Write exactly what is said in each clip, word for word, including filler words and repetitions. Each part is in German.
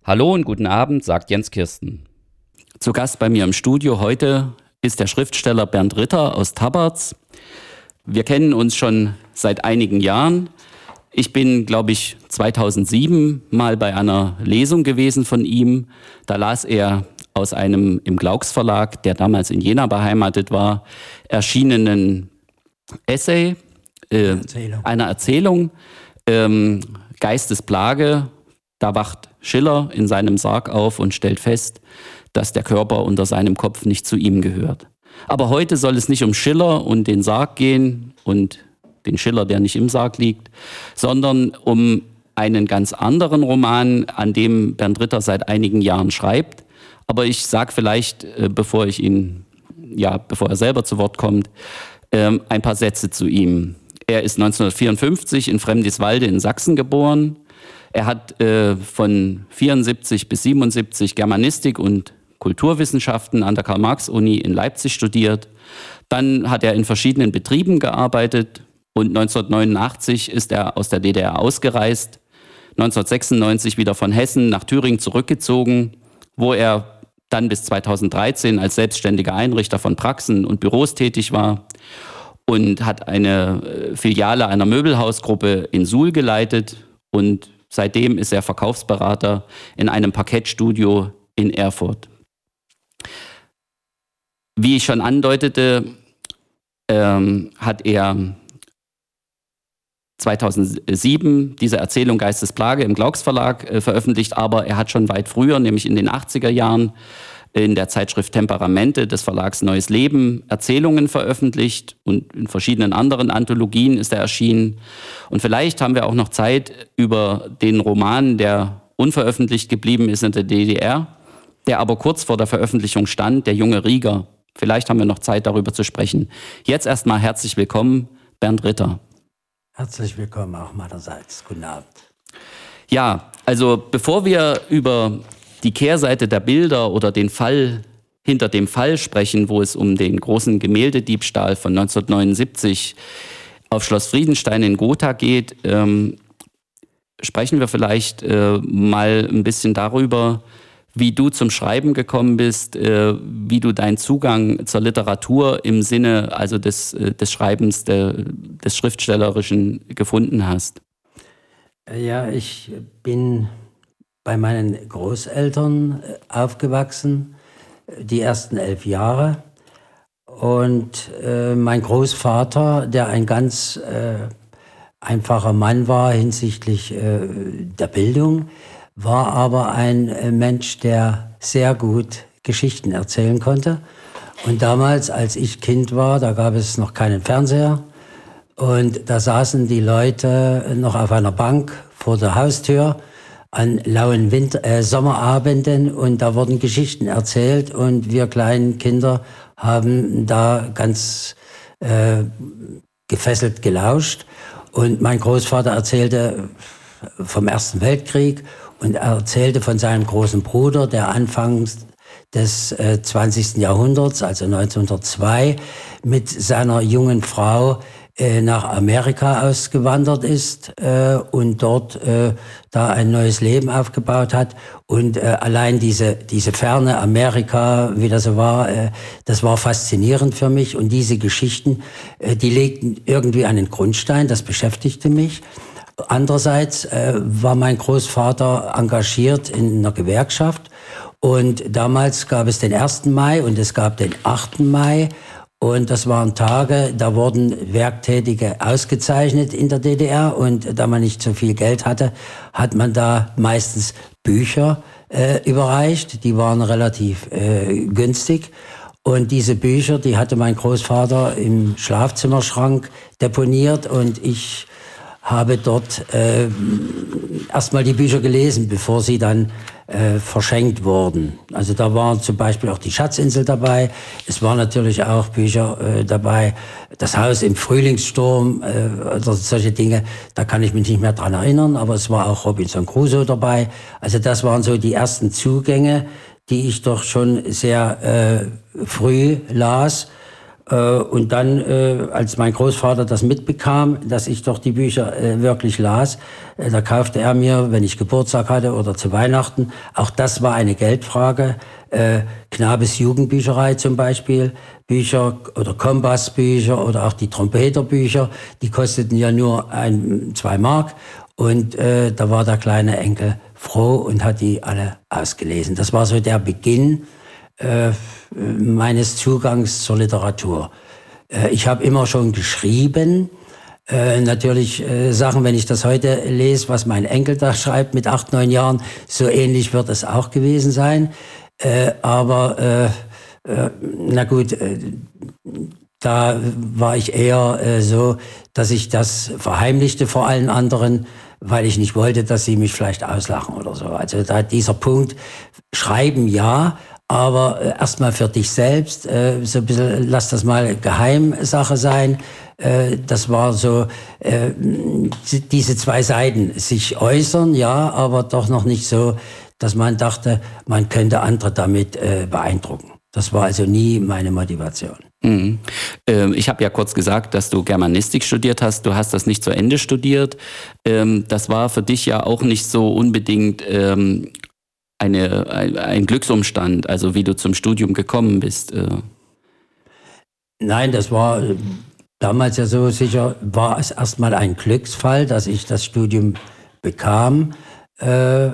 Hallo und guten Abend, sagt Jens Kirsten. Zu Gast bei mir im Studio heute ist der Schriftsteller Bernd Ritter aus Tabarz. Wir kennen uns schon seit einigen Jahren. Ich bin, glaube ich, zweitausendsieben mal bei einer Lesung gewesen von ihm. Da las er aus einem im Glauks Verlag, der damals in Jena beheimatet war, erschienenen Essay, äh, Erzählung. einer Erzählung, ähm, Geistesplage. Da wacht Schiller in seinem Sarg auf und stellt fest, dass der Körper unter seinem Kopf nicht zu ihm gehört. Aber heute soll es nicht um Schiller und den Sarg gehen und den Schiller, der nicht im Sarg liegt, sondern um einen ganz anderen Roman, an dem Bernd Ritter seit einigen Jahren schreibt. Aber ich sage vielleicht, bevor ich ihn, ja, bevor er selber zu Wort kommt, ein paar Sätze zu ihm. Er ist neunzehnhundertvierundfünfzig in Fremdiswalde in Sachsen geboren. Er hat äh, von vierundsiebzig bis siebenundsiebzig Germanistik und Kulturwissenschaften an der Karl-Marx-Uni in Leipzig studiert. Dann hat er in verschiedenen Betrieben gearbeitet und neunzehnhundertneunundachtzig ist er aus der D D R ausgereist. neunzehnhundertsechsundneunzig wieder von Hessen nach Thüringen zurückgezogen, wo er dann bis zweitausenddreizehn als selbstständiger Einrichter von Praxen und Büros tätig war und hat eine Filiale einer Möbelhausgruppe in Suhl geleitet und seitdem ist er Verkaufsberater in einem Parkettstudio in Erfurt. Wie ich schon andeutete, ähm, hat er zweitausendsieben diese Erzählung Geistesplage im Glauks Verlag äh, veröffentlicht, aber er hat schon weit früher, nämlich in den achtziger Jahren, in der Zeitschrift Temperamente des Verlags Neues Leben Erzählungen veröffentlicht und in verschiedenen anderen Anthologien ist er erschienen. Und vielleicht haben wir auch noch Zeit über den Roman, der unveröffentlicht geblieben ist in der D D R, der aber kurz vor der Veröffentlichung stand, Der junge Rieger. Vielleicht haben wir noch Zeit, darüber zu sprechen. Jetzt erstmal herzlich willkommen, Bernd Ritter. Herzlich willkommen auch meinerseits. Guten Abend. Ja, also bevor wir über die Kehrseite der Bilder oder den Fall hinter dem Fall sprechen, wo es um den großen Gemäldediebstahl von neunzehnhundertneunundsiebzig auf Schloss Friedenstein in Gotha geht, ähm, sprechen wir vielleicht äh, mal ein bisschen darüber, wie du zum Schreiben gekommen bist, äh, wie du deinen Zugang zur Literatur im Sinne also des, äh, des Schreibens, de, des Schriftstellerischen gefunden hast. Ja, ich bin bei meinen Großeltern aufgewachsen, die ersten elf Jahre. Und äh, mein Großvater, der ein ganz äh, einfacher Mann war hinsichtlich äh, der Bildung, war aber ein äh, Mensch, der sehr gut Geschichten erzählen konnte. Und damals, als ich Kind war, da gab es noch keinen Fernseher. Und da saßen die Leute noch auf einer Bank vor der Haustür an lauen Winter-, äh, Sommerabenden und da wurden Geschichten erzählt und wir kleinen Kinder haben da ganz äh, gefesselt gelauscht. Und mein Großvater erzählte vom Ersten Weltkrieg und er erzählte von seinem großen Bruder, der anfangs des äh, zwanzigsten Jahrhunderts, also neunzehnhundertzwei, mit seiner jungen Frau äh, nach Amerika ausgewandert ist äh, und dort äh, da ein neues Leben aufgebaut hat. Und äh, allein diese diese Ferne Amerika, wie das so war, äh, das war faszinierend für mich. Und diese Geschichten, äh, die legten irgendwie einen Grundstein, das beschäftigte mich. Andererseits äh, war mein Großvater engagiert in einer Gewerkschaft. Und damals gab es den ersten Mai und es gab den achten Mai. Und das waren Tage, da wurden Werktätige ausgezeichnet in der D D R. Und da man nicht so viel Geld hatte, hat man da meistens Bücher äh, überreicht. Die waren relativ äh, günstig. Und diese Bücher, die hatte mein Großvater im Schlafzimmerschrank deponiert. Und ich habe dort äh, erstmal die Bücher gelesen, bevor sie dann äh, verschenkt wurden. Also da waren zum Beispiel auch die Schatzinsel dabei. Es waren natürlich auch Bücher äh, dabei, das Haus im Frühlingssturm äh, oder solche Dinge. Da kann ich mich nicht mehr dran erinnern, aber es war auch Robinson Crusoe dabei. Also das waren so die ersten Zugänge, die ich doch schon sehr äh, früh las. Und dann, als mein Großvater das mitbekam, dass ich doch die Bücher wirklich las, da kaufte er mir, wenn ich Geburtstag hatte oder zu Weihnachten, auch das war eine Geldfrage, Knabes Jugendbücherei zum Beispiel, Bücher oder Kompassbücher oder auch die Trompeterbücher, die kosteten ja nur ein, zwei Mark. Und äh, da war der kleine Enkel froh und hat die alle ausgelesen. Das war so der Beginn äh, meines Zugangs zur Literatur. Äh, ich habe immer schon geschrieben. Äh, natürlich äh, Sachen, wenn ich das heute lese, was mein Enkel da schreibt mit acht, neun Jahren, so ähnlich wird es auch gewesen sein. Äh, aber äh, äh, na gut, äh, da war ich eher äh, so, dass ich das verheimlichte vor allen anderen, weil ich nicht wollte, dass sie mich vielleicht auslachen oder so. Also da dieser Punkt, Schreiben ja, aber äh, erstmal für dich selbst, äh, so ein bisschen, lass das mal Geheimsache sein. Äh, das war so, äh, diese zwei Seiten, sich äußern, ja, aber doch noch nicht so, dass man dachte, man könnte andere damit äh, beeindrucken. Das war also nie meine Motivation. Mhm. Ähm, ich habe ja kurz gesagt, dass du Germanistik studiert hast. Du hast das nicht zu Ende studiert. Ähm, das war für dich ja auch nicht so unbedingt ähm, eine, ein, ein Glücksumstand, also wie du zum Studium gekommen bist. Äh. Nein, das war damals ja so, sicher war es erstmal ein Glücksfall, dass ich das Studium bekam. Äh,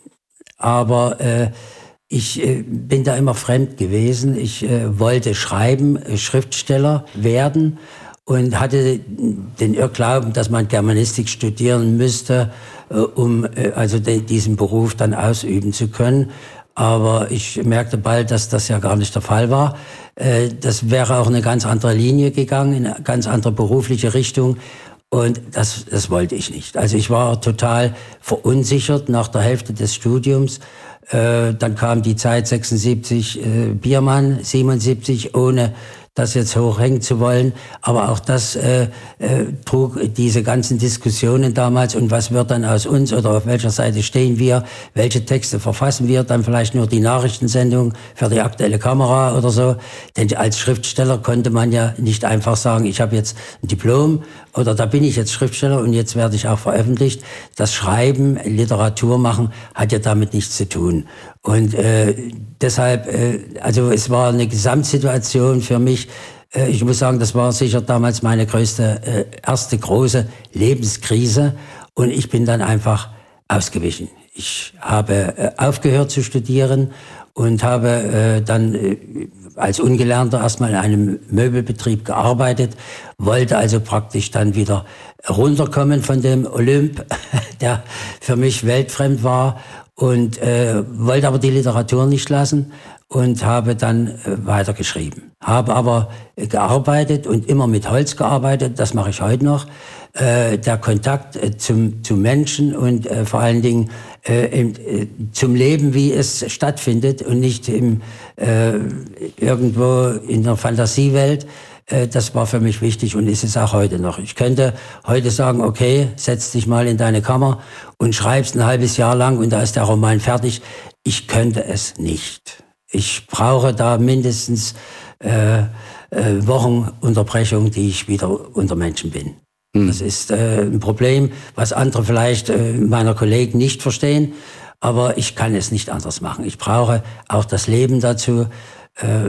aber äh, Ich äh, bin da immer fremd gewesen. Ich äh, wollte schreiben, äh, Schriftsteller werden und hatte den Irrglauben, dass man Germanistik studieren müsste, äh, um äh, also de, diesen Beruf dann ausüben zu können. Aber ich merkte bald, dass das ja gar nicht der Fall war. Äh, das wäre auch eine ganz andere Linie gegangen, in eine ganz andere berufliche Richtung. Und das, das wollte ich nicht. Also ich war total verunsichert nach der Hälfte des Studiums. Äh, dann kam die Zeit sechsundsiebzig, äh, Biermann, siebenundsiebzig, ohne das jetzt hochhängen zu wollen. Aber auch das äh, äh, trug diese ganzen Diskussionen damals. Und was wird dann aus uns oder auf welcher Seite stehen wir? Welche Texte verfassen wir? Dann vielleicht nur die Nachrichtensendung für die aktuelle Kamera oder so. Denn als Schriftsteller konnte man ja nicht einfach sagen, ich habe jetzt ein Diplom oder da bin ich jetzt Schriftsteller und jetzt werde ich auch veröffentlicht. Das Schreiben, Literatur machen, hat ja damit nichts zu tun. Und äh, deshalb, äh, also es war eine Gesamtsituation für mich. Äh, ich muss sagen, das war sicher damals meine größte, äh, erste große Lebenskrise. Und ich bin dann einfach ausgewichen. Ich habe äh, aufgehört zu studieren und habe äh, dann äh, als Ungelernter erstmal in einem Möbelbetrieb gearbeitet, wollte also praktisch dann wieder runterkommen von dem Olymp, der für mich weltfremd war. Und äh, wollte aber die Literatur nicht lassen und habe dann äh, weitergeschrieben. Habe aber äh, gearbeitet und immer mit Holz gearbeitet, das mache ich heute noch. Äh, der Kontakt äh, zum, zum Menschen und äh, vor allen Dingen äh, im, äh, zum Leben, wie es stattfindet und nicht im, äh, irgendwo in der Fantasiewelt. Das war für mich wichtig und ist es auch heute noch. Ich könnte heute sagen, okay, setz dich mal in deine Kammer und schreibst ein halbes Jahr lang und da ist der Roman fertig. Ich könnte es nicht. Ich brauche da mindestens äh, äh, Wochen Unterbrechung, die ich wieder unter Menschen bin. Hm. Das ist äh, ein Problem, was andere vielleicht äh, meiner Kollegen nicht verstehen, aber ich kann es nicht anders machen. Ich brauche auch das Leben dazu, äh,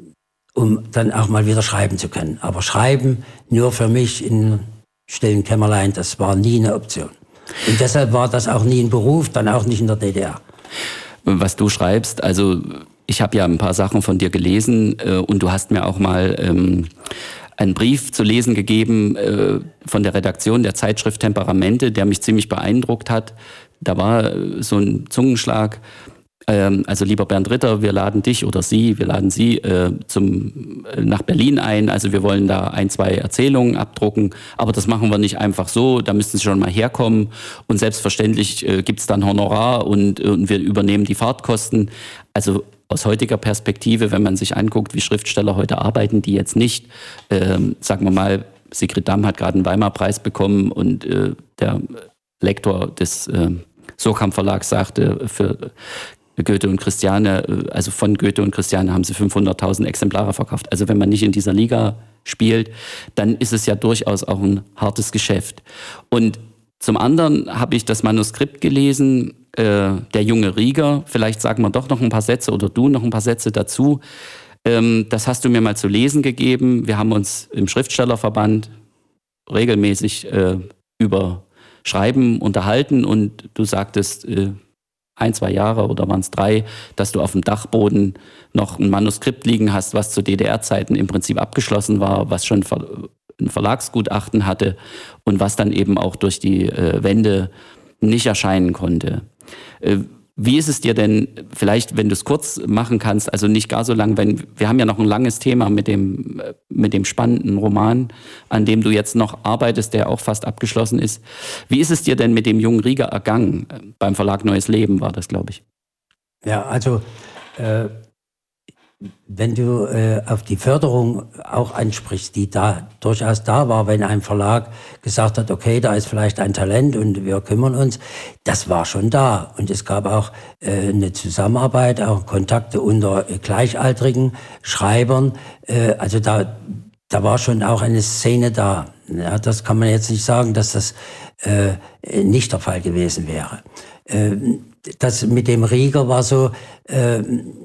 um dann auch mal wieder schreiben zu können. Aber schreiben nur für mich in stillen Kämmerlein, das war nie eine Option. Und deshalb war das auch nie ein Beruf, dann auch nicht in der D D R. Was du schreibst, also ich habe ja ein paar Sachen von dir gelesen äh, und du hast mir auch mal ähm, einen Brief zu lesen gegeben äh, von der Redaktion der Zeitschrift Temperamente, der mich ziemlich beeindruckt hat. Da war äh, so ein Zungenschlag. Also lieber Bernd Ritter, wir laden dich oder Sie, wir laden Sie äh, zum, äh, nach Berlin ein. Also wir wollen da ein, zwei Erzählungen abdrucken. Aber das machen wir nicht einfach so. Da müssten Sie schon mal herkommen. Und selbstverständlich äh, gibt es dann Honorar und, und wir übernehmen die Fahrtkosten. Also aus heutiger Perspektive, wenn man sich anguckt, wie Schriftsteller heute arbeiten, die jetzt nicht, äh, sagen wir mal, Sigrid Damm hat gerade einen Weimar-Preis bekommen und äh, der Lektor des äh, Surkamp Verlags sagte, für Goethe und Christiane, also von Goethe und Christiane haben sie fünfhunderttausend Exemplare verkauft. Also wenn man nicht in dieser Liga spielt, dann ist es ja durchaus auch ein hartes Geschäft. Und zum anderen habe ich das Manuskript gelesen, äh, der junge Rieger, vielleicht sagen wir doch noch ein paar Sätze oder du noch ein paar Sätze dazu. Ähm, das hast du mir mal zu lesen gegeben. Wir haben uns im Schriftstellerverband regelmäßig äh, über Schreiben unterhalten und du sagtest äh, ein, zwei Jahre oder waren es drei, dass du auf dem Dachboden noch ein Manuskript liegen hast, was zu D D R-Zeiten im Prinzip abgeschlossen war, was schon ein Verlagsgutachten hatte und was dann eben auch durch die äh, Wände nicht erscheinen konnte. Äh, wie ist es dir denn, vielleicht, wenn du es kurz machen kannst, also nicht gar so lang, wenn wir haben ja noch ein langes Thema mit dem, mit dem spannenden Roman, an dem du jetzt noch arbeitest, der auch fast abgeschlossen ist. Wie ist es dir denn mit dem jungen Rieger ergangen? Beim Verlag Neues Leben war das, glaube ich. Ja, also äh wenn du äh, auf die Förderung auch ansprichst, die da durchaus da war, wenn ein Verlag gesagt hat, okay, da ist vielleicht ein Talent und wir kümmern uns, das war schon da. Und es gab auch äh, eine Zusammenarbeit, auch Kontakte unter äh, gleichaltrigen Schreibern. Äh, also da, da war schon auch eine Szene da. Ja, das kann man jetzt nicht sagen, dass das äh, nicht der Fall gewesen wäre. Äh, das mit dem Rieger war so... Äh,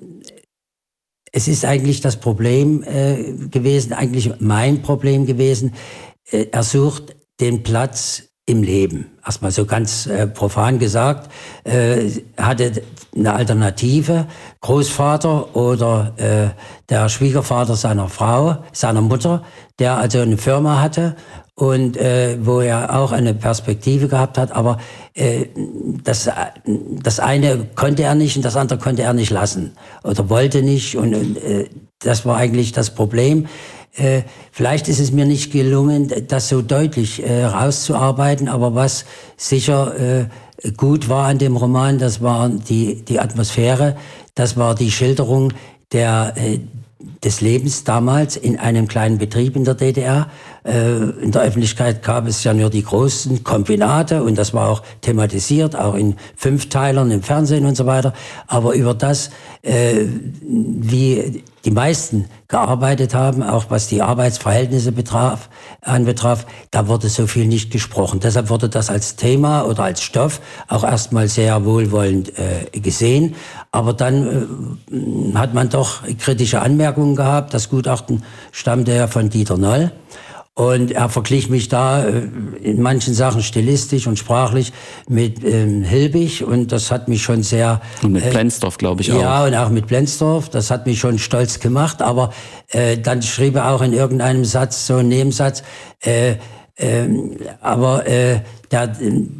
Es ist eigentlich das Problem äh, gewesen, eigentlich mein Problem gewesen. Äh, er sucht den Platz im Leben. Erstmal so ganz äh, profan gesagt, äh, hatte eine Alternative, Großvater oder äh, der Schwiegervater seiner Frau, seiner Mutter, der also eine Firma hatte und äh, wo er auch eine Perspektive gehabt hat, aber äh, das, das eine konnte er nicht und das andere konnte er nicht lassen oder wollte nicht und äh, das war eigentlich das Problem. Äh, vielleicht ist es mir nicht gelungen, das so deutlich äh, rauszuarbeiten, aber was sicher äh, gut war an dem Roman, das war die, die Atmosphäre, das war die Schilderung der äh, des Lebens damals in einem kleinen Betrieb in der D D R. Äh, in der Öffentlichkeit gab es ja nur die großen Kombinate und das war auch thematisiert, auch in Fünfteilern im Fernsehen und so weiter. Aber über das, äh, wie die meisten gearbeitet haben, auch was die Arbeitsverhältnisse betraf, anbetraf, da wurde so viel nicht gesprochen. Deshalb wurde das als Thema oder als Stoff auch erstmal sehr wohlwollend äh, gesehen. Aber dann äh, hat man doch kritische Anmerkungen gehabt. Das Gutachten stammte ja von Dieter Noll. Und er verglich mich da äh, in manchen Sachen stilistisch und sprachlich mit ähm, Hilbig und das hat mich schon sehr... Und mit äh, Plenzdorf, glaube ich, auch. Ja, und auch mit Plenzdorf, das hat mich schon stolz gemacht, aber äh, dann schrieb er auch in irgendeinem Satz, so einen Nebensatz, äh, äh, aber äh, der...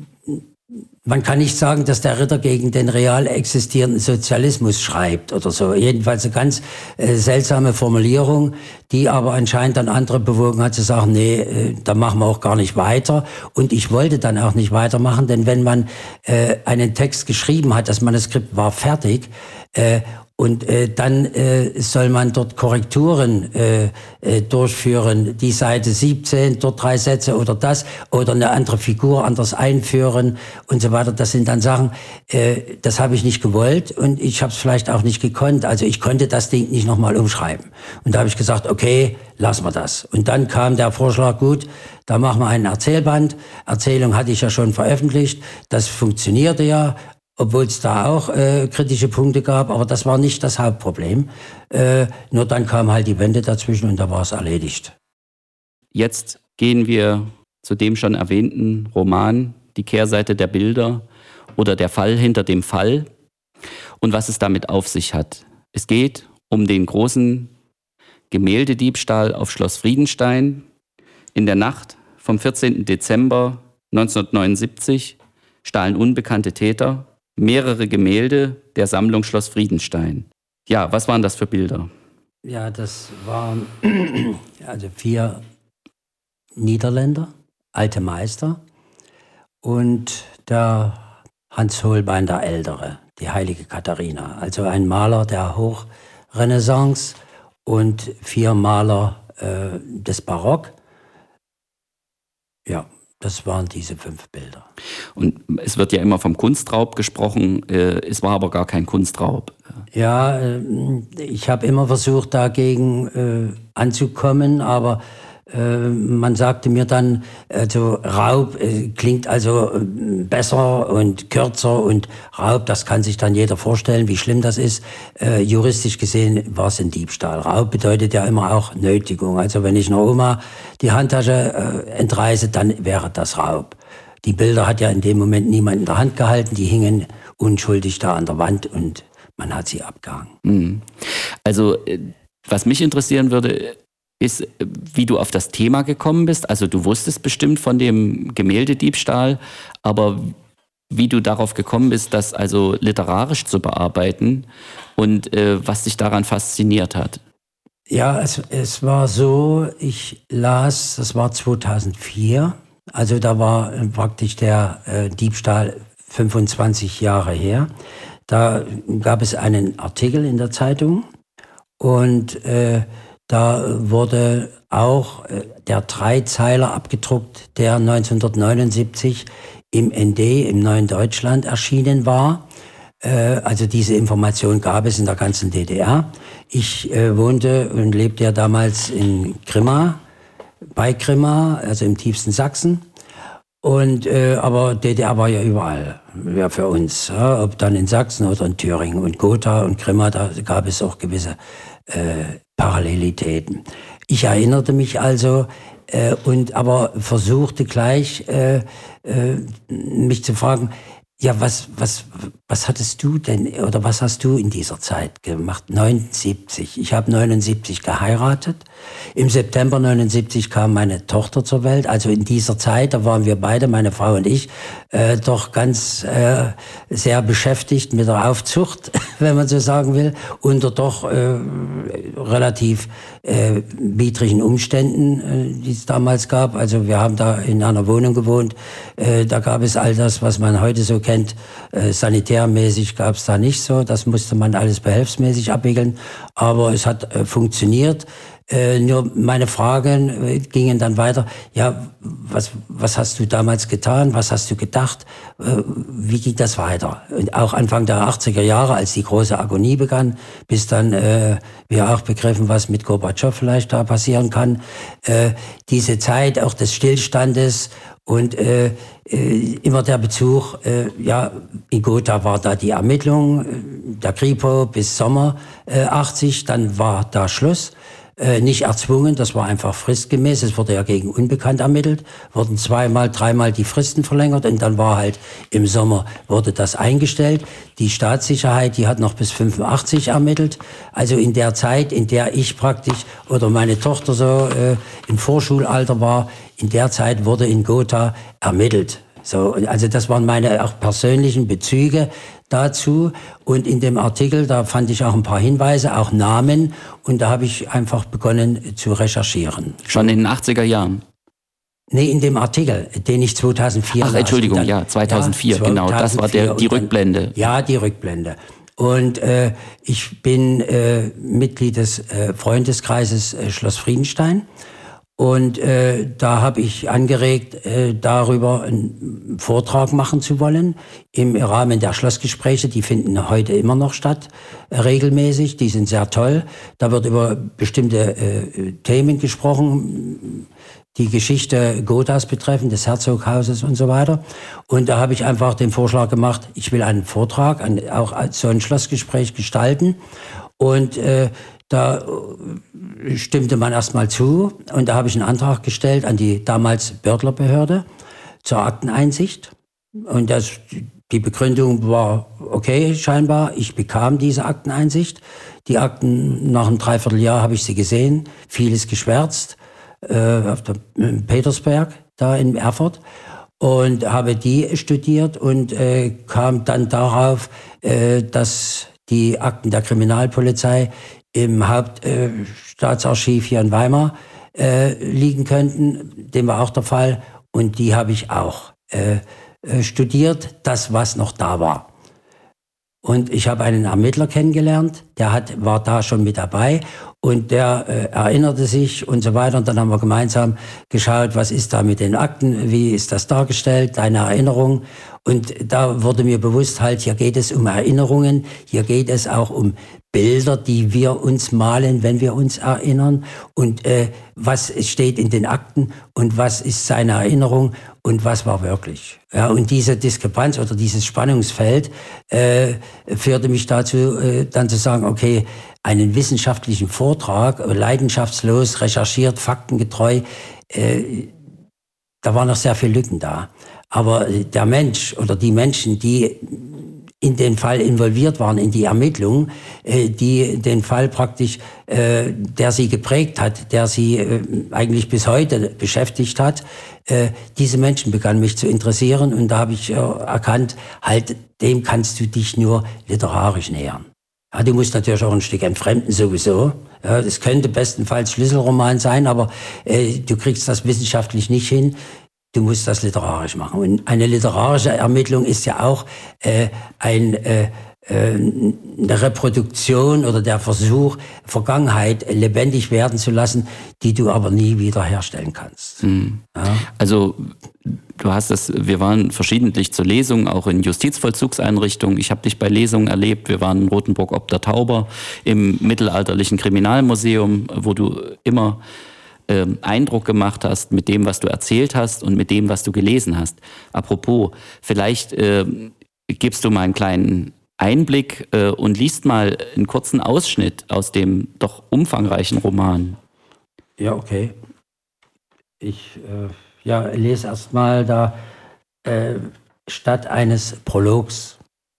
Man kann nicht sagen, dass der Ritter gegen den real existierenden Sozialismus schreibt oder so. Jedenfalls eine ganz äh, seltsame Formulierung, die aber anscheinend dann andere bewogen hat zu sagen, nee, äh, da machen wir auch gar nicht weiter. Und ich wollte dann auch nicht weitermachen, denn wenn man äh, einen Text geschrieben hat, das Manuskript war fertig, äh, und äh, dann äh, soll man dort Korrekturen äh, äh, durchführen, die Seite siebzehn, dort drei Sätze oder das, oder eine andere Figur anders einführen und so weiter. Das sind dann Sachen, äh, das habe ich nicht gewollt und ich habe es vielleicht auch nicht gekonnt. Also ich konnte das Ding nicht nochmal umschreiben. Und da habe ich gesagt, okay, lassen wir das. Und dann kam der Vorschlag, gut, da machen wir einen Erzählband. Erzählung hatte ich ja schon veröffentlicht, das funktionierte ja. Obwohl es da auch äh, kritische Punkte gab, aber das war nicht das Hauptproblem. Äh, nur dann kam halt die Wende dazwischen und da war es erledigt. Jetzt gehen wir zu dem schon erwähnten Roman Die Kehrseite der Bilder oder Der Fall hinter dem Fall und was es damit auf sich hat. Es geht um den großen Gemäldediebstahl auf Schloss Friedenstein. In der Nacht vom vierzehnten Dezember neunzehnhundertneunundsiebzig stahlen unbekannte Täter mehrere Gemälde der Sammlung Schloss Friedenstein. Ja, was waren das für Bilder? Ja, das waren also vier Niederländer, alte Meister und der Hans Holbein der Ältere, die heilige Katharina. Also ein Maler der Hochrenaissance und vier Maler äh, des Barock. Ja, das waren diese fünf Bilder. Und es wird ja immer vom Kunstraub gesprochen, äh, es war aber gar kein Kunstraub. Ja, äh, ich habe immer versucht, dagegen äh, anzukommen, aber äh, man sagte mir dann, also Raub äh, klingt also äh, besser und kürzer und Raub, das kann sich dann jeder vorstellen, wie schlimm das ist. Äh, juristisch gesehen war es ein Diebstahl. Raub bedeutet ja immer auch Nötigung. Also wenn ich einer Oma die Handtasche äh, entreiße, dann wäre das Raub. Die Bilder hat ja in dem Moment niemand in der Hand gehalten, die hingen unschuldig da an der Wand und man hat sie abgehangen. Also was mich interessieren würde, ist, wie du auf das Thema gekommen bist. Also du wusstest bestimmt von dem Gemäldediebstahl, aber wie du darauf gekommen bist, das also literarisch zu bearbeiten und äh, was dich daran fasziniert hat. Ja, es, es war so, ich las, das war zweitausendvier, also da war äh, praktisch der äh, Diebstahl fünfundzwanzig Jahre her. Da gab es einen Artikel in der Zeitung und äh, da wurde auch äh, der Dreizeiler abgedruckt, der neunzehnhundertneunundsiebzig im N D, im Neuen Deutschland, erschienen war. Äh, also diese Information gab es in der ganzen D D R. Ich äh, wohnte und lebte ja damals in Grimma, bei Grimma, also im tiefsten Sachsen. Und äh, aber D D R war ja überall, ja für uns, ja, ob dann in Sachsen oder in Thüringen und Gotha und Grimma, da gab es auch gewisse äh, Parallelitäten. Ich erinnerte mich also äh, und aber versuchte gleich äh, äh, mich zu fragen, ja, was, was, was hattest du denn oder was hast du in dieser Zeit gemacht? neunundsiebzig. Ich habe neunundsiebzig geheiratet. Im September neunundsiebzig kam meine Tochter zur Welt. Also in dieser Zeit, da waren wir beide, meine Frau und ich, äh, doch ganz äh, sehr beschäftigt mit der Aufzucht, wenn man so sagen will, unter doch äh, relativ äh, widrigen Umständen, äh, die es damals gab. Also wir haben da in einer Wohnung gewohnt. Äh, da gab es all das, was man heute so kennt. Äh, sanitärmäßig gab es da nicht so. Das musste man alles behelfsmäßig abwickeln. Aber es hat äh, funktioniert. Äh, nur meine Fragen äh, gingen dann weiter. Ja, was, was hast du damals getan? Was hast du gedacht? Äh, wie ging das weiter? Und auch Anfang der achtziger Jahre, als die große Agonie begann, bis dann äh, wir auch begriffen, was mit Gorbatschow vielleicht da passieren kann. Äh, diese Zeit auch des Stillstandes und äh, äh, immer der Bezug, äh, ja, in Gotha war da die Ermittlung, äh, der Kripo bis Sommer äh, achtzig, dann war da Schluss. Äh, nicht erzwungen, das war einfach fristgemäß. Es wurde ja gegen Unbekannt ermittelt, wurden zweimal, dreimal die Fristen verlängert und dann war halt im Sommer wurde das eingestellt. Die Staatssicherheit, die hat noch bis fünfundachtzig ermittelt. Also in der Zeit, in der ich praktisch oder meine Tochter so äh, im Vorschulalter war, in der Zeit wurde in Gotha ermittelt. So, also das waren meine auch persönlichen Bezüge dazu. Und in dem Artikel, da fand ich auch ein paar Hinweise, auch Namen. Und da habe ich einfach begonnen zu recherchieren. Schon in den achtziger Jahren? Nee, in dem Artikel, den ich zweitausendvier... Ach, Entschuldigung, dann, ja, zweitausendvier, ja, genau, das war der, die Rückblende. Dann, ja, die Rückblende. Und äh, ich bin äh, Mitglied des äh, Freundeskreises äh, Schloss Friedenstein. Und äh, da habe ich angeregt, äh, darüber einen Vortrag machen zu wollen im Rahmen der Schlossgespräche. Die finden heute immer noch statt, äh, regelmäßig. Die sind sehr toll. Da wird über bestimmte äh, Themen gesprochen, die Geschichte Gothas betreffend, des Herzoghauses und so weiter. Und da habe ich einfach den Vorschlag gemacht, ich will einen Vortrag, ein, auch so ein Schlossgespräch gestalten. Und äh, da stimmte man erstmal zu und da habe ich einen Antrag gestellt an die damals Bördlerbehörde zur Akteneinsicht. Und das, die Begründung war okay, scheinbar. Ich bekam diese Akteneinsicht. Die Akten, nach einem Dreivierteljahr habe ich sie gesehen, vieles geschwärzt, äh, auf der in Petersberg, da in Erfurt. Und habe die studiert und äh, kam dann darauf, äh, dass die Akten der Kriminalpolizei im Hauptstaatsarchiv äh, hier in Weimar äh, liegen könnten. Dem war auch der Fall. Und die habe ich auch äh, äh, studiert, das, was noch da war. Und ich habe einen Ermittler kennengelernt, der hat, war da schon mit dabei und der äh, erinnerte sich und so weiter. Und dann haben wir gemeinsam geschaut, was ist da mit den Akten, wie ist das dargestellt, deine Erinnerung. Und da wurde mir bewusst, halt, hier geht es um Erinnerungen, hier geht es auch um Bilder, die wir uns malen, wenn wir uns erinnern. Und äh, was steht in den Akten und was ist seine Erinnerung und was war wirklich. Ja, und diese Diskrepanz oder dieses Spannungsfeld äh, führte mich dazu, äh, dann zu sagen, okay, einen wissenschaftlichen Vortrag, leidenschaftslos, recherchiert, faktengetreu, äh, da waren noch sehr viele Lücken da. Aber der Mensch oder die Menschen, die in den Fall involviert waren, in die Ermittlung, äh, die den Fall praktisch, äh, der sie geprägt hat, der sie äh, eigentlich bis heute beschäftigt hat, äh, diese Menschen begannen mich zu interessieren und da habe ich äh, erkannt, halt, dem kannst du dich nur literarisch nähern. Ja, du musst natürlich auch ein Stück entfremden sowieso. Ja, das könnte bestenfalls Schlüsselroman sein, aber äh, du kriegst das wissenschaftlich nicht hin. Du musst das literarisch machen. Und eine literarische Ermittlung ist ja auch äh, ein, äh, eine Reproduktion oder der Versuch, Vergangenheit lebendig werden zu lassen, die du aber nie wieder herstellen kannst. Mhm. Ja? Also du hast das, wir waren verschiedentlich zur Lesung, auch in Justizvollzugseinrichtungen. Ich habe dich bei Lesungen erlebt. Wir waren in Rothenburg ob der Tauber im mittelalterlichen Kriminalmuseum, wo du immer Ähm, Eindruck gemacht hast mit dem, was du erzählt hast und mit dem, was du gelesen hast. Apropos, vielleicht äh, gibst du mal einen kleinen Einblick äh, und liest mal einen kurzen Ausschnitt aus dem doch umfangreichen Roman. Ja, okay. Ich äh, ja, lese erst mal da äh, statt eines Prologs.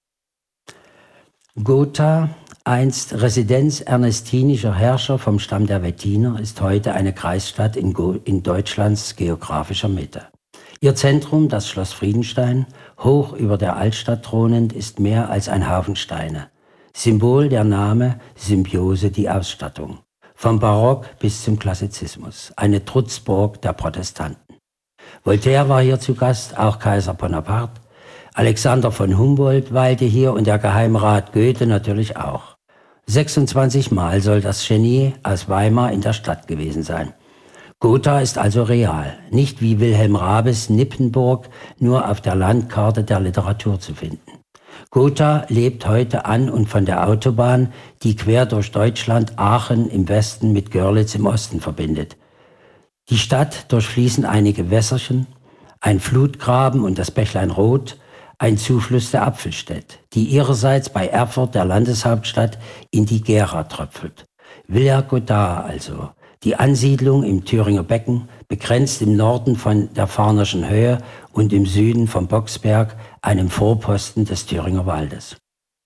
Gotha, einst Residenz ernestinischer Herrscher vom Stamm der Wettiner, ist heute eine Kreisstadt in, Go- in Deutschlands geografischer Mitte. Ihr Zentrum, das Schloss Friedenstein, hoch über der Altstadt thronend, ist mehr als ein Haufen Steine. Symbol der Name, Symbiose die Ausstattung. Vom Barock bis zum Klassizismus. Eine Trutzburg der Protestanten. Voltaire war hier zu Gast, auch Kaiser Bonaparte. Alexander von Humboldt weilte hier und der Geheimrat Goethe natürlich auch. sechsundzwanzig Mal soll das Genie aus Weimar in der Stadt gewesen sein. Gotha ist also real, nicht wie Wilhelm Rabes Nippenburg nur auf der Landkarte der Literatur zu finden. Gotha lebt heute an und von der Autobahn, die quer durch Deutschland Aachen im Westen mit Görlitz im Osten verbindet. Die Stadt durchfließen einige Wässerchen, ein Flutgraben und das Bächlein Rot, ein Zufluss der Apfelstädt, die ihrerseits bei Erfurt, der Landeshauptstadt, in die Gera tröpfelt. Villa Godard also, die Ansiedlung im Thüringer Becken, begrenzt im Norden von der Farnerschen Höhe und im Süden vom Boxberg, einem Vorposten des Thüringer Waldes.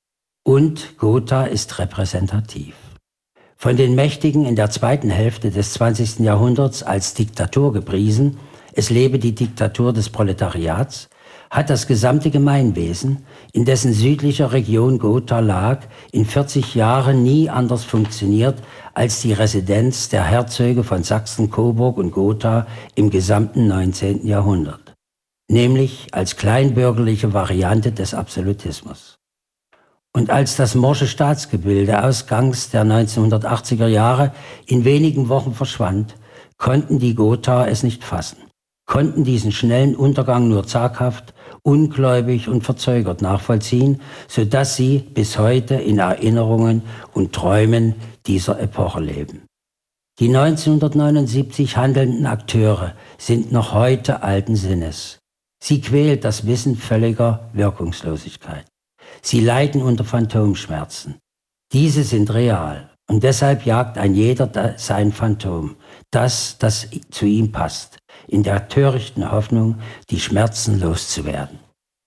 Und Gotha ist repräsentativ. Von den Mächtigen in der zweiten Hälfte des zwanzigsten Jahrhunderts als Diktatur gepriesen, es lebe die Diktatur des Proletariats, hat das gesamte Gemeinwesen, in dessen südlicher Region Gotha lag, in vierzig Jahren nie anders funktioniert als die Residenz der Herzöge von Sachsen, Coburg und Gotha im gesamten neunzehnten Jahrhundert, nämlich als kleinbürgerliche Variante des Absolutismus. Und als das morsche Staatsgebilde ausgangs der neunzehnhundertachtziger Jahre in wenigen Wochen verschwand, konnten die Gothaer es nicht fassen, konnten diesen schnellen Untergang nur zaghaft, ungläubig und verzögert nachvollziehen, sodass sie bis heute in Erinnerungen und Träumen dieser Epoche leben. Die neunzehnhundertneunundsiebzig handelnden Akteure sind noch heute alten Sinnes. Sie quält das Wissen völliger Wirkungslosigkeit. Sie leiden unter Phantomschmerzen. Diese sind real und deshalb jagt ein jeder sein Phantom, das, das zu ihm passt, in der törichten Hoffnung, die Schmerzen loszuwerden.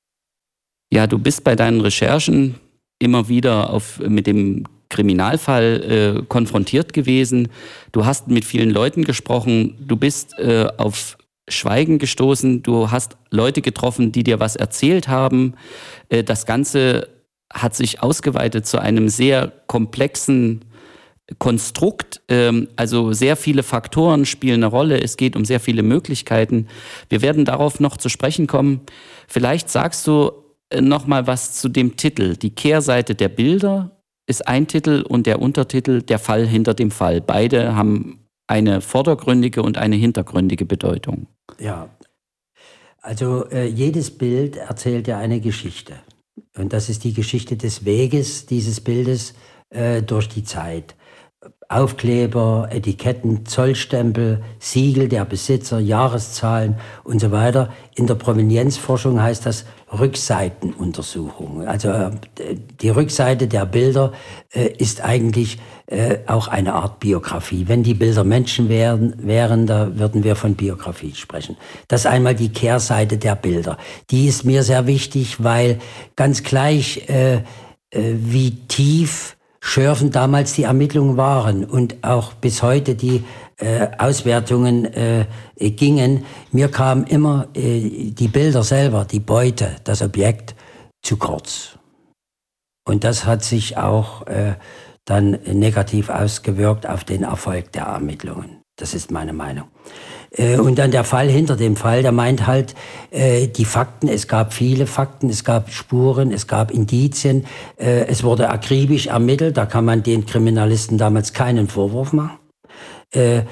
Ja, du bist bei deinen Recherchen immer wieder auf, mit dem Kriminalfall äh, konfrontiert gewesen. Du hast mit vielen Leuten gesprochen. Du bist äh, auf Schweigen gestoßen. Du hast Leute getroffen, die dir was erzählt haben. Äh, das Ganze hat sich ausgeweitet zu einem sehr komplexen Konstrukt, ähm, also sehr viele Faktoren spielen eine Rolle, es geht um sehr viele Möglichkeiten. Wir werden darauf noch zu sprechen kommen. Vielleicht sagst du noch mal was zu dem Titel. Die Kehrseite der Bilder ist ein Titel und der Untertitel Der Fall hinter dem Fall. Beide haben eine vordergründige und eine hintergründige Bedeutung. Ja, also äh, jedes Bild erzählt ja eine Geschichte. Und das ist die Geschichte des Weges dieses Bildes äh, durch die Zeit. Aufkleber, Etiketten, Zollstempel, Siegel der Besitzer, Jahreszahlen und so weiter. In der Provenienzforschung heißt das Rückseitenuntersuchung. Also äh, die Rückseite der Bilder äh, ist eigentlich äh, auch eine Art Biografie. Wenn die Bilder Menschen wären, wären, da würden wir von Biografie sprechen. Das ist einmal die Kehrseite der Bilder. Die ist mir sehr wichtig, weil ganz gleich äh, äh, wie tief schürfend damals die Ermittlungen waren und auch bis heute die äh, Auswertungen äh, gingen, mir kamen immer äh, die Bilder selber, die Beute, das Objekt zu kurz. Und das hat sich auch äh, dann negativ ausgewirkt auf den Erfolg der Ermittlungen. Das ist meine Meinung. Und dann der Fall hinter dem Fall, der meint halt äh, die Fakten, es gab viele Fakten, es gab Spuren, es gab Indizien, äh, es wurde akribisch ermittelt, da kann man den Kriminalisten damals keinen Vorwurf machen. Äh,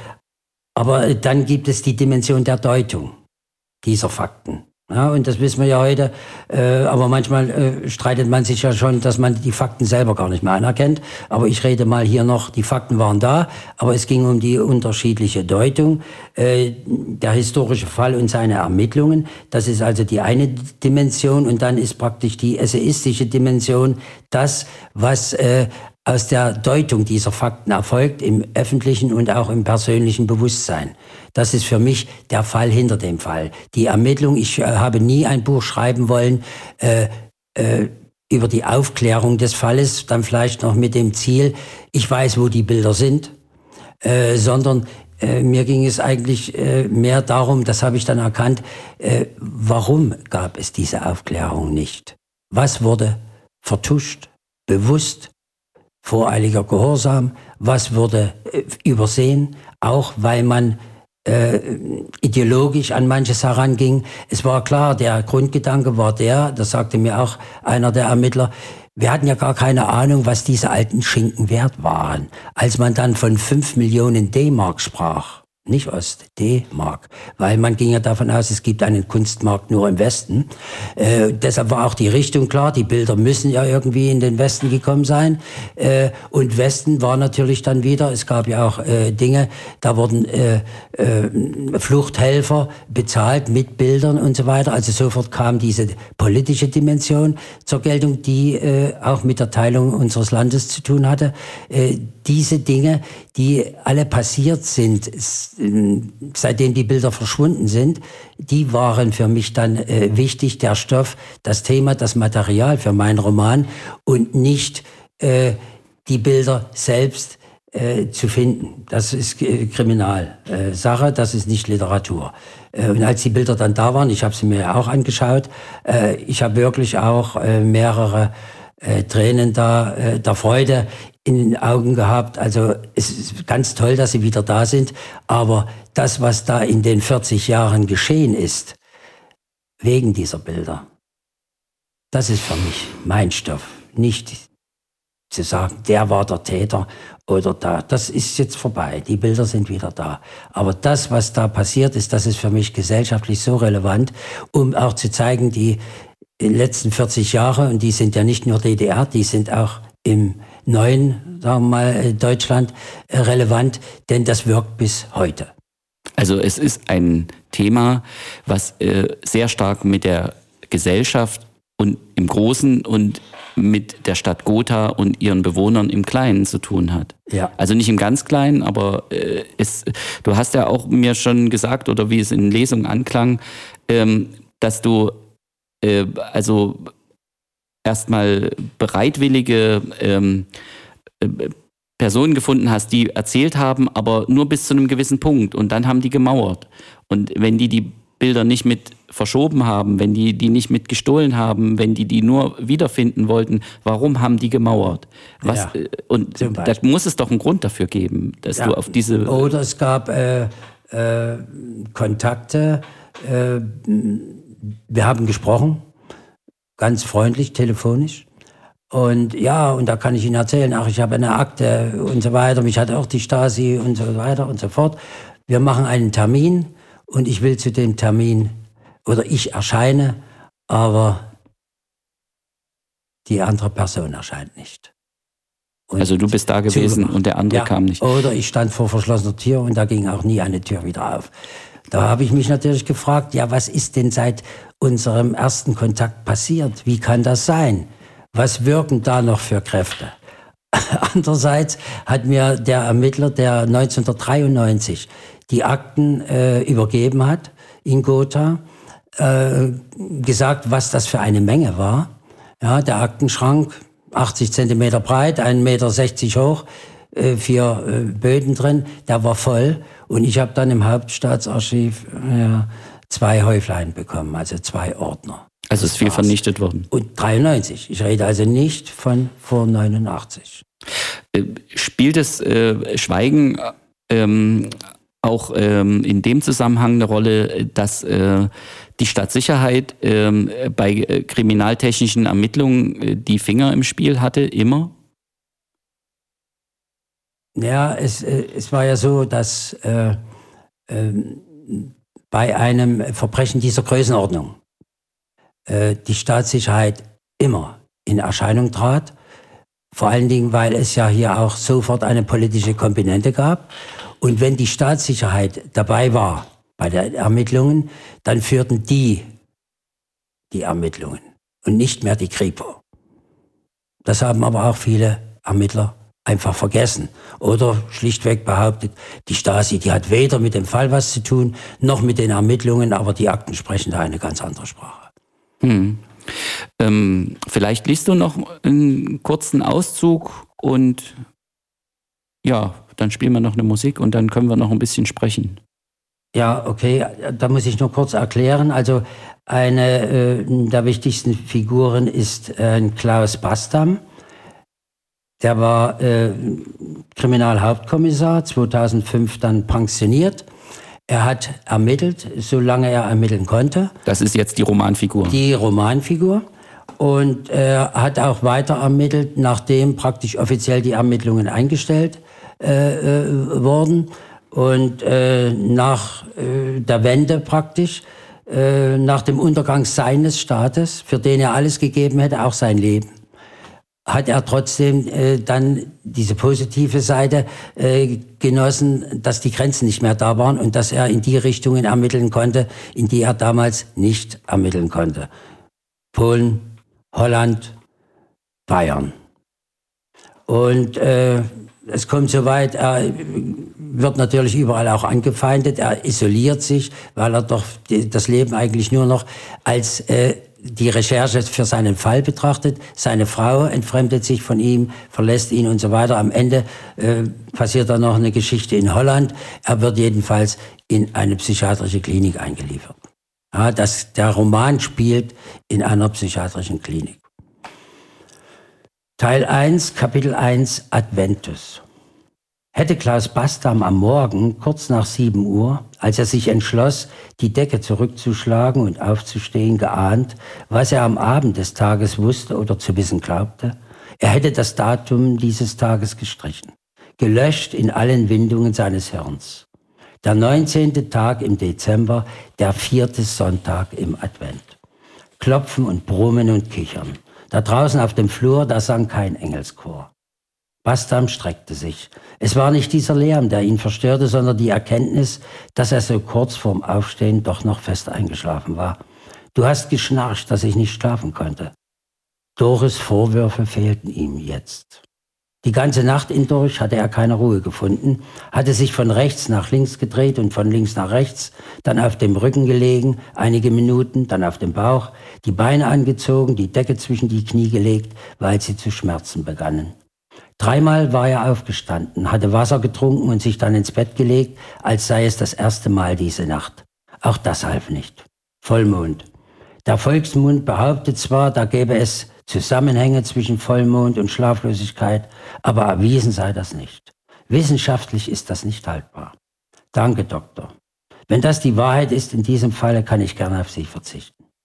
aber dann gibt es die Dimension der Deutung dieser Fakten. Ja, und das wissen wir ja heute, äh, aber manchmal äh, streitet man sich ja schon, dass man die Fakten selber gar nicht mehr anerkennt. Aber ich rede mal hier noch, die Fakten waren da, aber es ging um die unterschiedliche Deutung. Äh, der historische Fall und seine Ermittlungen, das ist also die eine Dimension. Und dann ist praktisch die essayistische Dimension das, was äh, aus der Deutung dieser Fakten erfolgt, im öffentlichen und auch im persönlichen Bewusstsein. Das ist für mich der Fall hinter dem Fall. Die Ermittlung, ich äh, habe nie ein Buch schreiben wollen äh, äh, über die Aufklärung des Falles, dann vielleicht noch mit dem Ziel, ich weiß, wo die Bilder sind, äh, sondern äh, mir ging es eigentlich äh, mehr darum, das habe ich dann erkannt, äh, warum gab es diese Aufklärung nicht? Was wurde vertuscht, bewusst, voreiliger Gehorsam, was wurde äh, übersehen, auch weil man äh, ideologisch an manches heranging. Es war klar, der Grundgedanke war der, das sagte mir auch einer der Ermittler, wir hatten ja gar keine Ahnung, was diese alten Schinken wert waren. Als man dann von fünf Millionen D-Mark sprach, nicht Ost, D-Mark, weil man ging ja davon aus, es gibt einen Kunstmarkt nur im Westen. Äh, deshalb war auch die Richtung klar, die Bilder müssen ja irgendwie in den Westen gekommen sein. Äh, und Westen war natürlich dann wieder, es gab ja auch äh, Dinge, da wurden äh, äh, Fluchthelfer bezahlt mit Bildern und so weiter. Also sofort kam diese politische Dimension zur Geltung, die äh, auch mit der Teilung unseres Landes zu tun hatte. Äh, diese Dinge, die alle passiert sind, seitdem die Bilder verschwunden sind, die waren für mich dann äh, wichtig, der Stoff, das Thema, das Material für meinen Roman und nicht äh, die Bilder selbst äh, zu finden. Das ist äh, Kriminalsache, äh, das ist nicht Literatur. Äh, und als die Bilder dann da waren, ich habe sie mir auch angeschaut, äh, ich habe wirklich auch äh, mehrere äh, Tränen da, äh, der Freude in den Augen gehabt. Also es ist ganz toll, dass sie wieder da sind. Aber das, was da in den vierzig Jahren geschehen ist, wegen dieser Bilder, das ist für mich mein Stoff. Nicht zu sagen, der war der Täter oder da. Das ist jetzt vorbei. Die Bilder sind wieder da. Aber das, was da passiert ist, das ist für mich gesellschaftlich so relevant, um auch zu zeigen, die letzten vierzig Jahre, und die sind ja nicht nur D D R, die sind auch im neuen, sagen wir mal, Deutschland relevant, denn das wirkt bis heute. Also es ist ein Thema, was äh, sehr stark mit der Gesellschaft und im Großen und mit der Stadt Gotha und ihren Bewohnern im Kleinen zu tun hat. Ja. Also nicht im ganz Kleinen, aber äh, es, du hast ja auch mir schon gesagt, oder wie es in Lesungen anklang, ähm, dass du äh, also erstmal bereitwillige ähm, äh, Personen gefunden hast, die erzählt haben, aber nur bis zu einem gewissen Punkt. Und dann haben die gemauert. Und wenn die die Bilder nicht mit verschoben haben, wenn die die nicht mit gestohlen haben, wenn die die nur wiederfinden wollten, warum haben die gemauert? Was, ja, und da muss es doch einen Grund dafür geben, dass ja. du auf diese... Oder es gab äh, äh, Kontakte, äh, wir haben gesprochen, ganz freundlich, telefonisch. Und ja, und da kann ich Ihnen erzählen, ach, ich habe eine Akte und so weiter, mich hat auch die Stasi und so weiter und so fort. Wir machen einen Termin und ich will zu dem Termin, oder ich erscheine, aber die andere Person erscheint nicht. Und also du bist da gewesen zugemacht. Und der andere ja, kam nicht. Oder ich stand vor verschlossener Tür und da ging auch nie eine Tür wieder auf. Da habe ich mich natürlich gefragt, ja, was ist denn seit unserem ersten Kontakt passiert? Wie kann das sein? Was wirken da noch für Kräfte? Andererseits hat mir der Ermittler, der neunzehnhundertdreiundneunzig die Akten äh, übergeben hat in Gotha, äh, gesagt, was das für eine Menge war. Ja, der Aktenschrank, achtzig Zentimeter breit, ein Meter sechzig hoch, äh, vier äh, Böden drin, der war voll. Und ich habe dann im Hauptstaatsarchiv ja, zwei Häuflein bekommen, also zwei Ordner. Also ist viel vernichtet worden. Und dreiundneunzig. Ich rede also nicht von vor neunundachtzig. Spielt das äh, Schweigen ähm, auch ähm, in dem Zusammenhang eine Rolle, dass äh, die Stadtsicherheit ähm, bei äh, kriminaltechnischen Ermittlungen äh, die Finger im Spiel hatte, immer? Ja, es, äh, es war ja so, dass äh, äh, bei einem Verbrechen dieser Größenordnung die Staatssicherheit immer in Erscheinung trat. Vor allen Dingen, weil es ja hier auch sofort eine politische Komponente gab. Und wenn die Staatssicherheit dabei war bei den Ermittlungen, dann führten die die Ermittlungen und nicht mehr die Kripo. Das haben aber auch viele Ermittler einfach vergessen oder schlichtweg behauptet, die Stasi, die hat weder mit dem Fall was zu tun, noch mit den Ermittlungen, aber die Akten sprechen da eine ganz andere Sprache. Hm. Ähm, vielleicht liest du noch einen kurzen Auszug und ja, dann spielen wir noch eine Musik und dann können wir noch ein bisschen sprechen. Ja, okay, da muss ich nur kurz erklären. Also eine äh, der wichtigsten Figuren ist äh, Klaus Bastam. Der war äh, Kriminalhauptkommissar, zweitausendfünf dann pensioniert. Er hat ermittelt, solange er ermitteln konnte. Das ist jetzt die Romanfigur. Die Romanfigur. Und er hat auch weiter ermittelt, nachdem praktisch offiziell die Ermittlungen eingestellt äh, äh, wurden. Und äh, nach äh, der Wende praktisch, äh, nach dem Untergang seines Staates, für den er alles gegeben hätte, auch sein Leben, hat er trotzdem äh, dann diese positive Seite äh, genossen, dass die Grenzen nicht mehr da waren und dass er in die Richtungen ermitteln konnte, in die er damals nicht ermitteln konnte. Polen, Holland, Bayern. Und äh, es kommt so weit, er wird natürlich überall auch angefeindet, er isoliert sich, weil er doch die, das Leben eigentlich nur noch als äh, die Recherche für seinen Fall betrachtet. Seine Frau entfremdet sich von ihm, verlässt ihn und so weiter. Am Ende äh, passiert dann noch eine Geschichte in Holland. Er wird jedenfalls in eine psychiatrische Klinik eingeliefert. Ja, das, der Roman spielt in einer psychiatrischen Klinik. Teil eins, Kapitel eins, Adventus. Hätte Klaus Bastam am Morgen, kurz nach sieben Uhr, als er sich entschloss, die Decke zurückzuschlagen und aufzustehen, geahnt, was er am Abend des Tages wusste oder zu wissen glaubte, er hätte das Datum dieses Tages gestrichen, gelöscht in allen Windungen seines Hirns. Der neunzehnte Tag im Dezember, der vierte Sonntag im Advent. Klopfen und Brummen und Kichern. Da draußen auf dem Flur, da sang kein Engelschor. Bastam streckte sich. Es war nicht dieser Lärm, der ihn verstörte, sondern die Erkenntnis, dass er so kurz vorm Aufstehen doch noch fest eingeschlafen war. Du hast geschnarcht, dass ich nicht schlafen konnte. Doris' Vorwürfe fehlten ihm jetzt. Die ganze Nacht hindurch hatte er keine Ruhe gefunden, hatte sich von rechts nach links gedreht und von links nach rechts, dann auf dem Rücken gelegen, einige Minuten, dann auf dem Bauch, die Beine angezogen, die Decke zwischen die Knie gelegt, weil sie zu schmerzen begannen. Dreimal war er aufgestanden, hatte Wasser getrunken und sich dann ins Bett gelegt, als sei es das erste Mal diese Nacht. Auch das half nicht. Vollmond. Der Volksmund behauptet zwar, da gäbe es Zusammenhänge zwischen Vollmond und Schlaflosigkeit, aber erwiesen sei das nicht. Wissenschaftlich ist das nicht haltbar. Danke, Doktor. Wenn das die Wahrheit ist in diesem Falle, kann ich gerne auf Sie verzichten.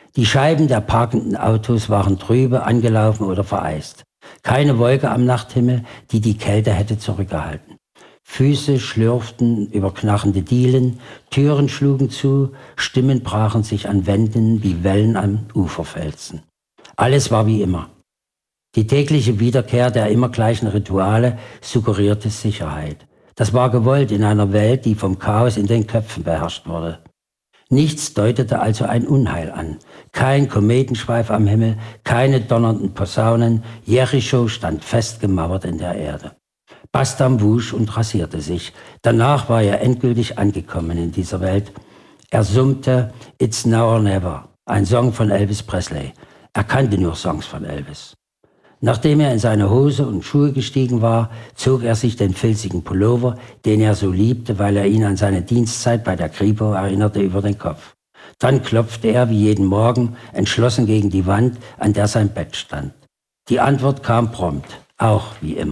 Die Scheiben der parkenden Autos waren trübe, angelaufen oder vereist. Keine Wolke am Nachthimmel, die die Kälte hätte zurückgehalten. Füße schlürften über knarrende Dielen, Türen schlugen zu, Stimmen brachen sich an Wänden wie Wellen am Uferfelsen. Alles war wie immer. Die tägliche Wiederkehr der immer gleichen Rituale suggerierte Sicherheit. Das war gewollt in einer Welt, die vom Chaos in den Köpfen beherrscht wurde. Nichts deutete also ein Unheil an. Kein Kometenschweif am Himmel, keine donnernden Posaunen. Jericho stand festgemauert in der Erde. Bastam wusch und rasierte sich. Danach war er endgültig angekommen in dieser Welt. Er summte It's Now or Never, ein Song von Elvis Presley. Er kannte nur Songs von Elvis. Nachdem er in seine Hose und Schuhe gestiegen war, zog er sich den filzigen Pullover, den er so liebte, weil er ihn an seine Dienstzeit bei der Kripo erinnerte, über den Kopf. Dann klopfte er wie jeden Morgen entschlossen gegen die Wand, an der sein Bett stand. Die Antwort kam prompt, auch wie immer.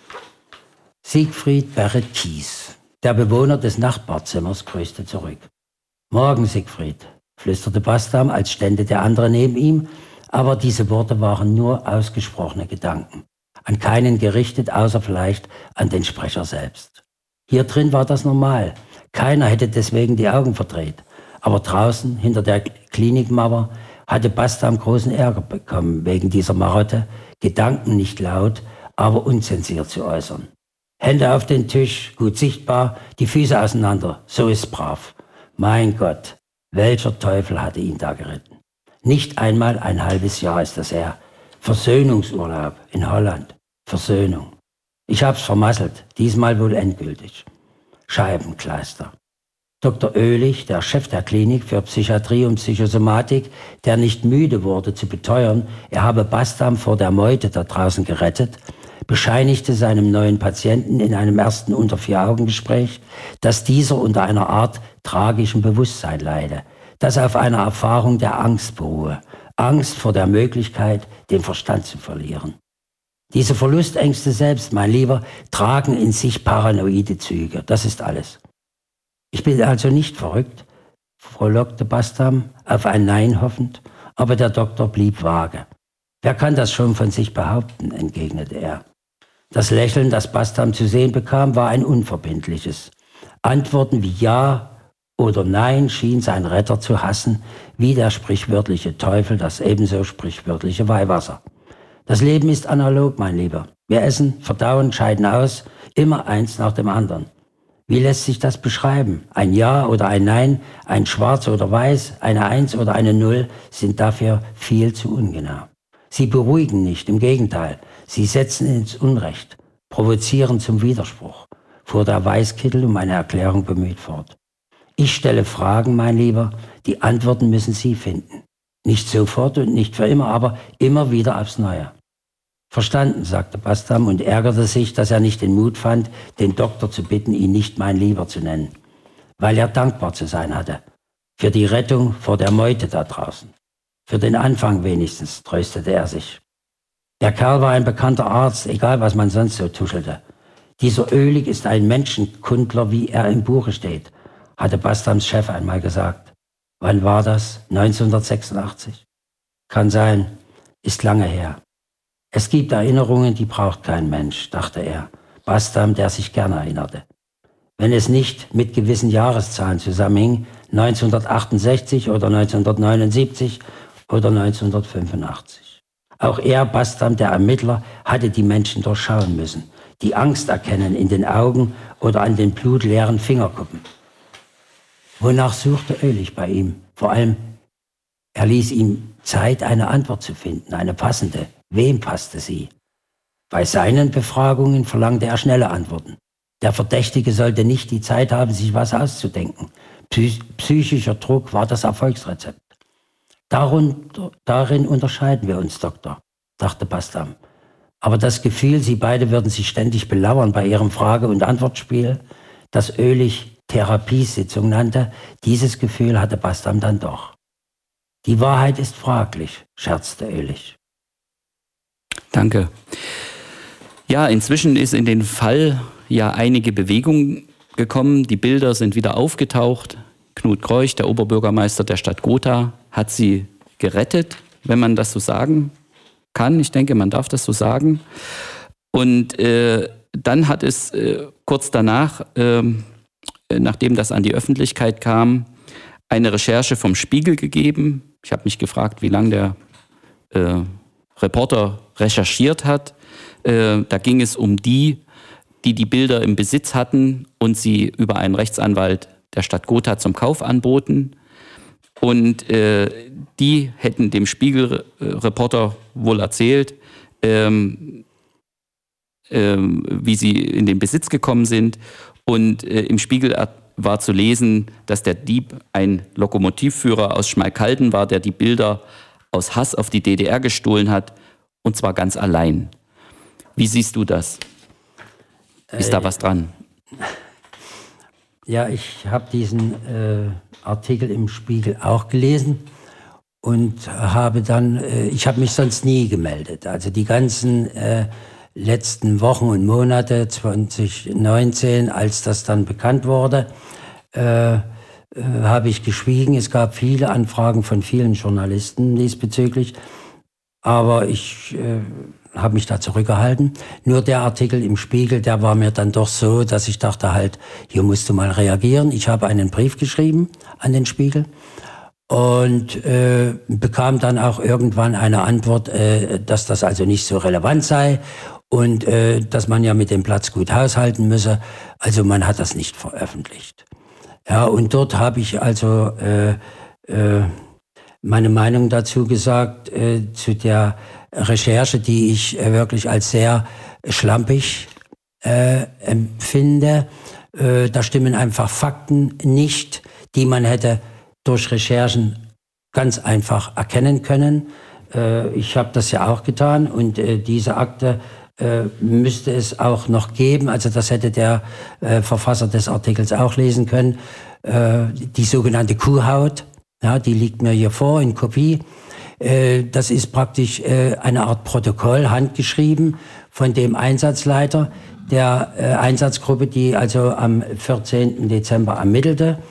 Siegfried Barrett Thies, der Bewohner des Nachbarzimmers, grüßte zurück. »Morgen, Siegfried«, flüsterte Bastam, als stände der andere neben ihm, aber diese Worte waren nur ausgesprochene Gedanken, an keinen gerichtet, außer vielleicht an den Sprecher selbst. Hier drin war das normal, keiner hätte deswegen die Augen verdreht, aber draußen, hinter der Klinikmauer, hatte Bastam großen Ärger bekommen wegen dieser Marotte, Gedanken nicht laut, aber unzensiert zu äußern. Hände auf den Tisch, gut sichtbar, die Füße auseinander, so ist's brav. Mein Gott, welcher Teufel hatte ihn da geritten? Nicht einmal ein halbes Jahr ist das her. Versöhnungsurlaub in Holland. Versöhnung. Ich hab's vermasselt, diesmal wohl endgültig. Scheibenkleister. Doktor Oehlich, der Chef der Klinik für Psychiatrie und Psychosomatik, der nicht müde wurde zu beteuern, er habe Bastam vor der Meute da draußen gerettet, bescheinigte seinem neuen Patienten in einem ersten Unter-Vier-Augen-Gespräch, dass dieser unter einer Art tragischem Bewusstsein leide, das auf einer Erfahrung der Angst beruhe, Angst vor der Möglichkeit, den Verstand zu verlieren. Diese Verlustängste selbst, mein Lieber, tragen in sich paranoide Züge, das ist alles. Ich bin also nicht verrückt, frohlockte Bastam, auf ein Nein hoffend, aber der Doktor blieb vage. Wer kann das schon von sich behaupten, entgegnete er. Das Lächeln, das Bastam zu sehen bekam, war ein unverbindliches. Antworten wie Ja oder Nein schien sein Retter zu hassen, wie der sprichwörtliche Teufel das ebenso sprichwörtliche Weihwasser. Das Leben ist analog, mein Lieber. Wir essen, verdauen, scheiden aus, immer eins nach dem anderen. Wie lässt sich das beschreiben? Ein Ja oder ein Nein, ein Schwarz oder Weiß, eine Eins oder eine Null sind dafür viel zu ungenau. Sie beruhigen nicht, im Gegenteil, sie setzen ins Unrecht, provozieren zum Widerspruch, fuhr der Weißkittel um eine Erklärung bemüht fort. Ich stelle Fragen, mein Lieber, die Antworten müssen Sie finden. Nicht sofort und nicht für immer, aber immer wieder aufs Neue. Verstanden, sagte Bastam und ärgerte sich, dass er nicht den Mut fand, den Doktor zu bitten, ihn nicht mein Lieber zu nennen, weil er dankbar zu sein hatte. Für die Rettung vor der Meute da draußen. Für den Anfang wenigstens, tröstete er sich. Der Kerl war ein bekannter Arzt, egal was man sonst so tuschelte. Dieser Oehlich ist ein Menschenkundler, wie er im Buche steht, hatte Bastams Chef einmal gesagt. Wann war das? neunzehnhundertsechsundachtzig? Kann sein, ist lange her. Es gibt Erinnerungen, die braucht kein Mensch, dachte er. Bastam, der sich gern erinnerte. Wenn es nicht mit gewissen Jahreszahlen zusammenhing, neunzehnhundertachtundsechzig oder neunzehnhundertneunundsiebzig oder neunzehnhundertfünfundachtzig. Auch er, Bastam, der Ermittler, hatte die Menschen durchschauen müssen, die Angst erkennen in den Augen oder an den blutleeren Fingerkuppen. Wonach suchte Oehlich bei ihm? Vor allem, er ließ ihm Zeit, eine Antwort zu finden, eine passende. Wem passte sie? Bei seinen Befragungen verlangte er schnelle Antworten. Der Verdächtige sollte nicht die Zeit haben, sich was auszudenken. Psy- psychischer Druck war das Erfolgsrezept. Darunter, darin unterscheiden wir uns, Doktor, dachte Bastam. Aber das Gefühl, Sie beide würden sich ständig belauern bei Ihrem Frage- und Antwortspiel, das Oehlich Therapiesitzung nannte, dieses Gefühl hatte Bastam dann doch. Die Wahrheit ist fraglich, scherzte Oehlich. Danke. Ja, inzwischen ist in den Fall ja einige Bewegung gekommen. Die Bilder sind wieder aufgetaucht. Knut Kreuch, der Oberbürgermeister der Stadt Gotha, hat sie gerettet, wenn man das so sagen kann. Ich denke, man darf das so sagen. Und äh, dann hat es äh, kurz danach, äh, nachdem das an die Öffentlichkeit kam, eine Recherche vom Spiegel gegeben. Ich habe mich gefragt, wie lange der äh, Reporter recherchiert hat. Äh, da ging es um die, die die Bilder im Besitz hatten und sie über einen Rechtsanwalt der Stadt Gotha zum Kauf anboten. Und äh, die hätten dem Spiegelreporter wohl erzählt, ähm, ähm, wie sie in den Besitz gekommen sind. Und äh, im Spiegel war zu lesen, dass der Dieb ein Lokomotivführer aus Schmalkalden war, der die Bilder aus Hass auf die D D R gestohlen hat, und zwar ganz allein. Wie siehst du das? Ist äh, da was dran? Ja, ich habe diesen äh, Artikel im Spiegel auch gelesen und habe dann, äh, ich habe mich sonst nie gemeldet. Also die ganzen äh, letzten Wochen und Monate zwanzig neunzehn, als das dann bekannt wurde, äh, äh, habe ich geschwiegen. Es gab viele Anfragen von vielen Journalisten diesbezüglich, aber ich äh, habe mich da zurückgehalten. Nur der Artikel im Spiegel, der war mir dann doch so, dass ich dachte halt, hier musst du mal reagieren. Ich habe einen Brief geschrieben an den Spiegel und äh, bekam dann auch irgendwann eine Antwort, äh, dass das also nicht so relevant sei und äh, dass man ja mit dem Platz gut haushalten müsse. Also man hat das nicht veröffentlicht. Ja, und dort habe ich also äh, äh, meine Meinung dazu gesagt, äh, zu der Recherche, die ich äh, wirklich als sehr schlampig äh, empfinde. Äh, da stimmen einfach Fakten nicht, die man hätte durch Recherchen ganz einfach erkennen können. Äh, ich habe das ja auch getan und äh, diese Akte äh, müsste es auch noch geben. Also das hätte der äh, Verfasser des Artikels auch lesen können. Äh, die sogenannte Kuhhaut, ja, die liegt mir hier vor in Kopie. Das ist praktisch eine Art Protokoll, handgeschrieben von dem Einsatzleiter der Einsatzgruppe, die also am vierzehnten Dezember ermittelte.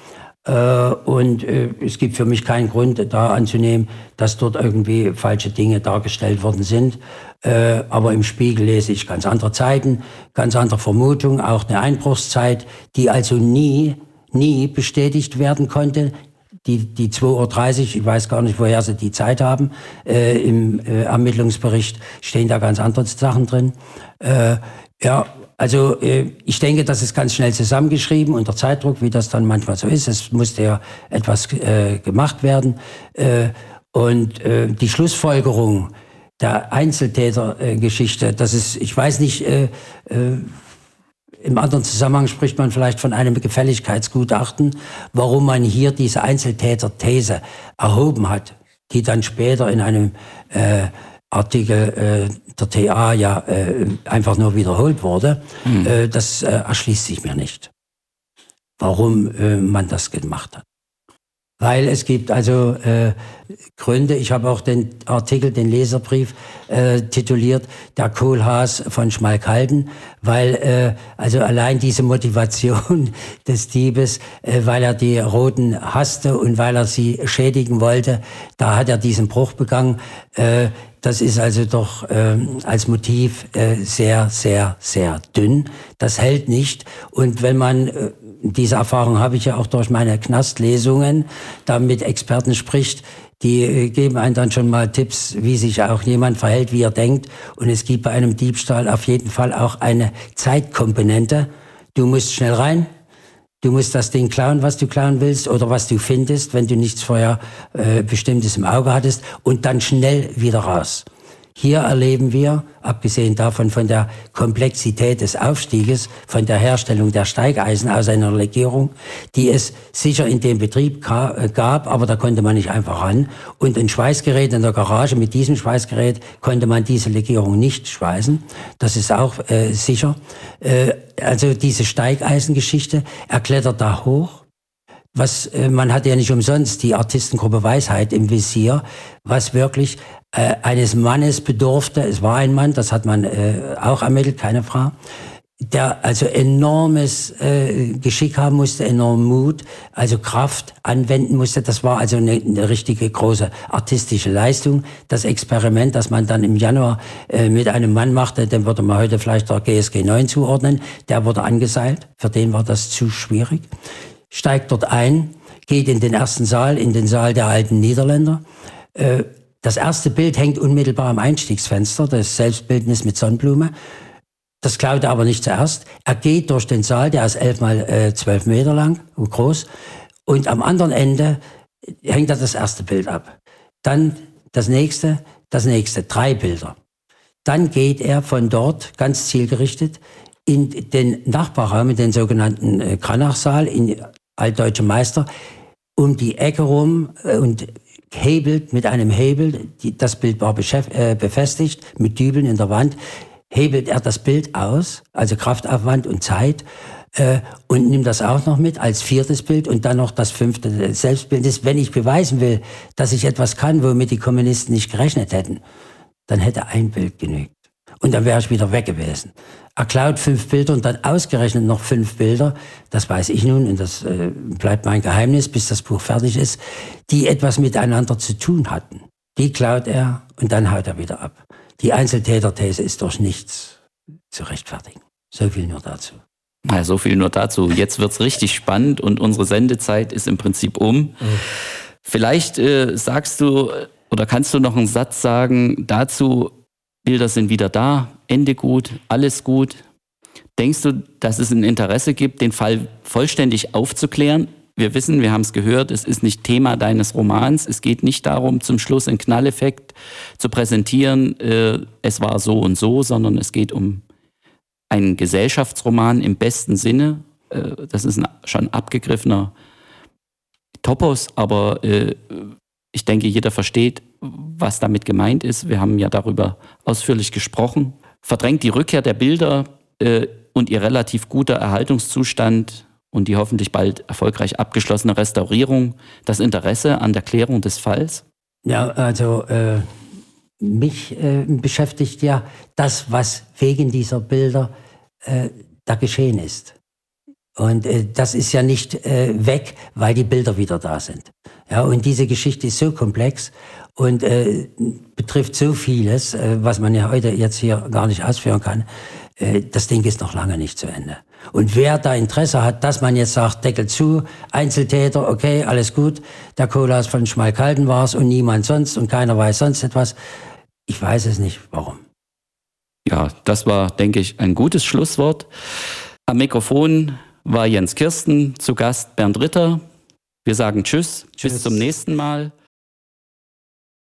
Und es gibt für mich keinen Grund, da anzunehmen, dass dort irgendwie falsche Dinge dargestellt worden sind. Aber im Spiegel lese ich ganz andere Zeiten, ganz andere Vermutungen, auch eine Einbruchszeit, die also nie, nie bestätigt werden konnte. Die, die zwei Uhr dreißig, ich weiß gar nicht, woher sie die Zeit haben, äh, im äh, Ermittlungsbericht stehen da ganz andere Sachen drin. Äh, ja, also äh, ich denke, das ist ganz schnell zusammengeschrieben unter Zeitdruck, wie das dann manchmal so ist. Es musste ja etwas äh, gemacht werden. Äh, und äh, die Schlussfolgerung der Einzeltätergeschichte, äh, das ist, ich weiß nicht, äh, äh, im anderen Zusammenhang spricht man vielleicht von einem Gefälligkeitsgutachten, warum man hier diese Einzeltäter-These erhoben hat, die dann später in einem äh, Artikel äh, der T A ja äh, einfach nur wiederholt wurde. Mhm. Äh, das äh, erschließt sich mir nicht, warum äh, man das gemacht hat. Weil es gibt also äh, Gründe, ich habe auch den Artikel, den Leserbrief äh, tituliert, der Kohlhaas von Schmalkalden, weil äh, also allein diese Motivation des Diebes, äh, weil er die Roten hasste und weil er sie schädigen wollte, da hat er diesen Bruch begangen. Äh, das ist also doch äh, als Motiv äh, sehr, sehr, sehr dünn. Das hält nicht. Und wenn man äh, diese Erfahrung habe ich ja auch durch meine Knastlesungen, da mit Experten spricht, die äh, geben einem dann schon mal Tipps, wie sich auch jemand verhält, wie er denkt. Und es gibt bei einem Diebstahl auf jeden Fall auch eine Zeitkomponente. Du musst schnell rein, du musst das Ding klauen, was du klauen willst oder was du findest, wenn du nichts vorher äh, Bestimmtes im Auge hattest, und dann schnell wieder raus. Hier erleben wir, abgesehen davon von der Komplexität des Aufstieges, von der Herstellung der Steigeisen aus einer Legierung, die es sicher in dem Betrieb gab, aber da konnte man nicht einfach ran. Und ein Schweißgerät in der Garage, mit diesem Schweißgerät konnte man diese Legierung nicht schweißen. Das ist auch äh, sicher. Äh, also diese Steigeisengeschichte, er klettert da hoch. Was, äh, man hat ja nicht umsonst die Artistengruppe Weisheit im Visier, was wirklich äh, eines Mannes bedurfte. Es war ein Mann, das hat man äh, auch ermittelt, keine Frau. der also enormes äh, Geschick haben musste, enormen Mut, also Kraft anwenden musste. Das war also eine, eine richtige große artistische Leistung. Das Experiment, das man dann im Januar äh, mit einem Mann machte, den würde man heute vielleicht der G S G neun zuordnen, der wurde angeseilt. Für den war das zu schwierig. Steigt dort ein, geht in den ersten Saal, in den Saal der alten Niederländer. Äh, das erste Bild hängt unmittelbar am Einstiegsfenster, das Selbstbildnis mit Sonnenblume. Das klaut er aber nicht zuerst. Er geht durch den Saal, der ist elf mal äh, zwölf Meter lang und groß. Und am anderen Ende hängt er das erste Bild ab. Dann das nächste, das nächste, drei Bilder. Dann geht er von dort ganz zielgerichtet in den Nachbarraum, in den sogenannten äh, Kranachsaal, in Altdeutsche Meister, um die Ecke rum äh, und hebelt mit einem Hebel, die, das Bild war beschäft, äh, befestigt, mit Dübeln in der Wand, hebelt er das Bild aus, also Kraftaufwand und Zeit, äh, und nimmt das auch noch mit als viertes Bild und dann noch das fünfte Selbstbild. Wenn ich beweisen will, dass ich etwas kann, womit die Kommunisten nicht gerechnet hätten, dann hätte ein Bild genügt. Und dann wäre ich wieder weg gewesen. Er klaut fünf Bilder und dann ausgerechnet noch fünf Bilder, das weiß ich nun und das äh, bleibt mein Geheimnis, bis das Buch fertig ist, die etwas miteinander zu tun hatten. Die klaut er und dann haut er wieder ab. Die Einzeltäterthese ist durch nichts zu rechtfertigen. So viel nur dazu. Ja, so viel nur dazu. Jetzt wird's richtig spannend und unsere Sendezeit ist im Prinzip um. Mhm. Vielleicht äh, sagst du oder kannst du noch einen Satz sagen dazu, Bilder sind wieder da, Ende gut, alles gut. Denkst du, dass es ein Interesse gibt, den Fall vollständig aufzuklären? Wir wissen, wir haben es gehört, es ist nicht Thema deines Romans. Es geht nicht darum, zum Schluss einen Knalleffekt zu präsentieren, äh, es war so und so, sondern es geht um einen Gesellschaftsroman im besten Sinne. Äh, das ist ein schon abgegriffener Topos, aber äh, ich denke, jeder versteht, was damit gemeint ist. Wir haben ja darüber ausführlich gesprochen. Verdrängt die Rückkehr der Bilder äh, und ihr relativ guter Erhaltungszustand und die hoffentlich bald erfolgreich abgeschlossene Restaurierung das Interesse an der Klärung des Falls? Ja, also äh, mich äh, beschäftigt ja das, was wegen dieser Bilder äh, da geschehen ist. Und äh, das ist ja nicht äh, weg, weil die Bilder wieder da sind. Ja, und diese Geschichte ist so komplex und äh, betrifft so vieles, äh, was man ja heute jetzt hier gar nicht ausführen kann. Äh, das Ding ist noch lange nicht zu Ende. Und wer da Interesse hat, dass man jetzt sagt, Deckel zu, Einzeltäter, okay, alles gut, der Kohlhaas von Schmalkalden war es und niemand sonst und keiner weiß sonst etwas. Ich weiß es nicht, warum. Ja, das war, denke ich, ein gutes Schlusswort. Am Mikrofon war Jens Kirsten, zu Gast Bernd Ritter. Wir sagen Tschüss, Tschüss. Bis zum nächsten Mal.